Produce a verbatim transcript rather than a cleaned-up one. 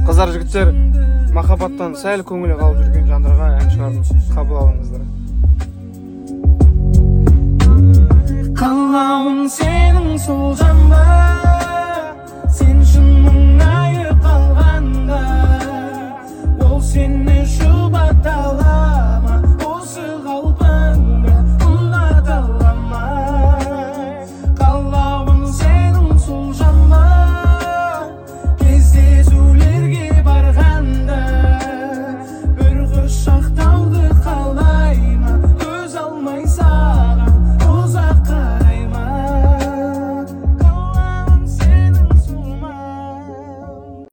Қыздар, жігіттер, махаббаттан сәл көңілі қалып жүрген жандарға ән шығардым. Қабыл алыңыздар. Қалауым сенің сол жанда, сен үшін мұңайып қалғанда, ол сен